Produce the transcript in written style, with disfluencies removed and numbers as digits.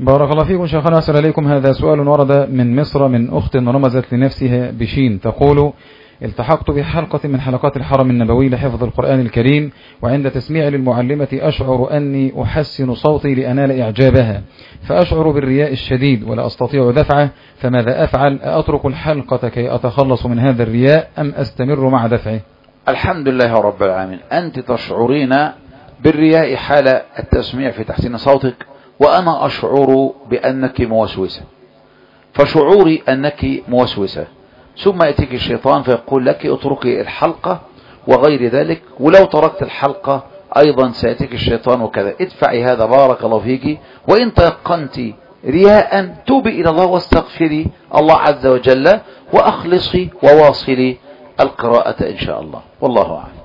بارك الله فيكم شيخنا، أسأل عليكم. هذا سؤال ورد من مصر من أخت رمزت لنفسها بشين، تقول: التحقت بحلقة من حلقات الحرم النبوي لحفظ القرآن الكريم، وعند تسميعي للمعلمة أشعر أني أحسن صوتي لأنال إعجابها، فأشعر بالرياء الشديد ولا أستطيع دفعه، فماذا أفعل؟ أترك الحلقة كي أتخلص من هذا الرياء أم أستمر مع دفعه؟ الحمد لله رب العالمين. أنت تشعرين بالرياء حال التسميع في تحسين صوتك، وأنا أشعر بأنك موسوسة، فشعوري أنك موسوسة، ثم يأتيك الشيطان فيقول لك اتركي الحلقة وغير ذلك، ولو تركت الحلقة أيضا سيأتيك الشيطان وكذا. ادفعي هذا بارك الله فيك، وإن تيقنت رياء توبي إلى الله واستغفري الله عز وجل، وأخلصي وواصلي القراءة إن شاء الله، والله أعلم.